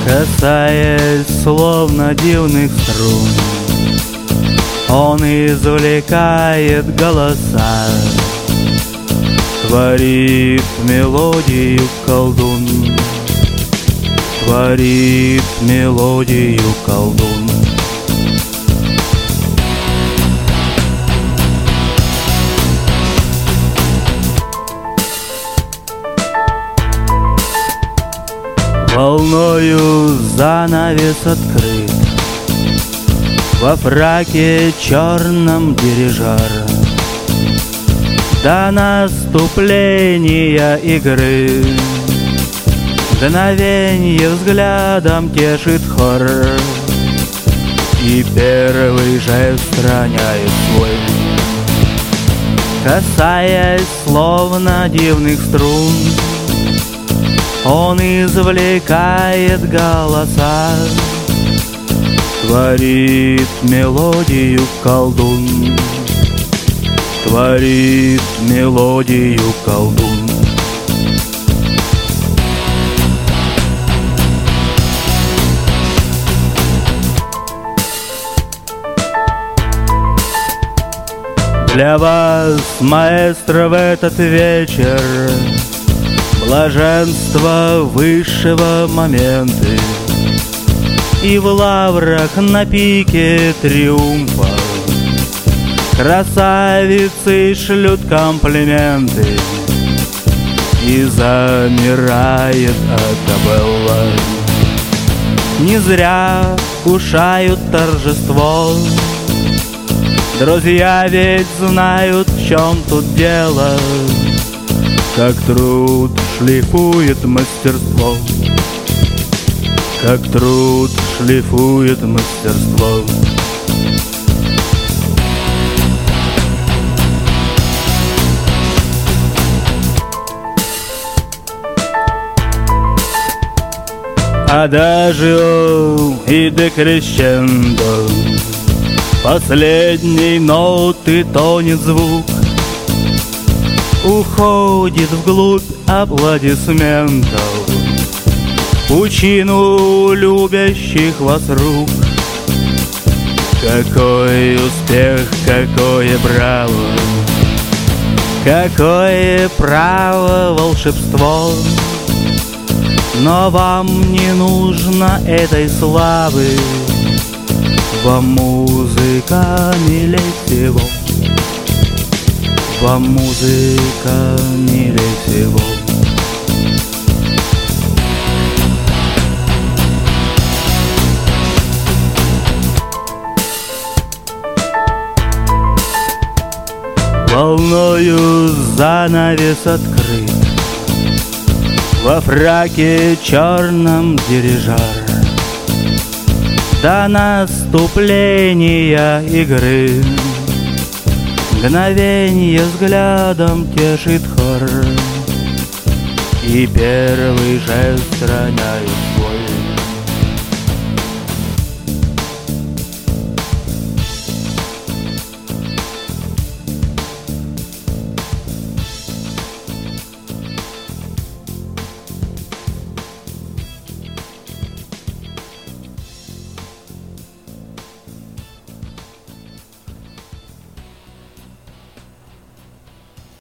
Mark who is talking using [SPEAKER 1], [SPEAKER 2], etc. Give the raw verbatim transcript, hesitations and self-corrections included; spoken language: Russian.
[SPEAKER 1] Касаясь словно дивных струн, он извлекает голоса, творит мелодию колдун, творит мелодию колдун. Волною занавес открыт, во фраке черном дирижер. До наступления игры мгновенье взглядом тешит хор, и первый жест роняет свой, касаясь словно дивных струн. Он извлекает голоса, творит мелодию колдун, творит мелодию колдун. Для вас, маэстро, в этот вечер блаженство высшего моменты, и в лаврах на пике триумфа красавицы шлют комплименты, и замирает акапелла. Не зря кушают торжество, друзья ведь знают, в чем тут дело, как труд шлифует мастерство, как труд шлифует мастерство. Адажио и декрещендо, последней ноты тонет звук, уходит вглубь аплодисментов, пучину любящих вас рук. Какой успех, какое браво, какое право волшебство. Но вам не нужно этой славы, вам музыка милей всего, вам музыка милей всего. Волною занавес открыт, во фраке черном дирижер. До наступления игры мгновенье взглядом тешит хор, и первый жест роняет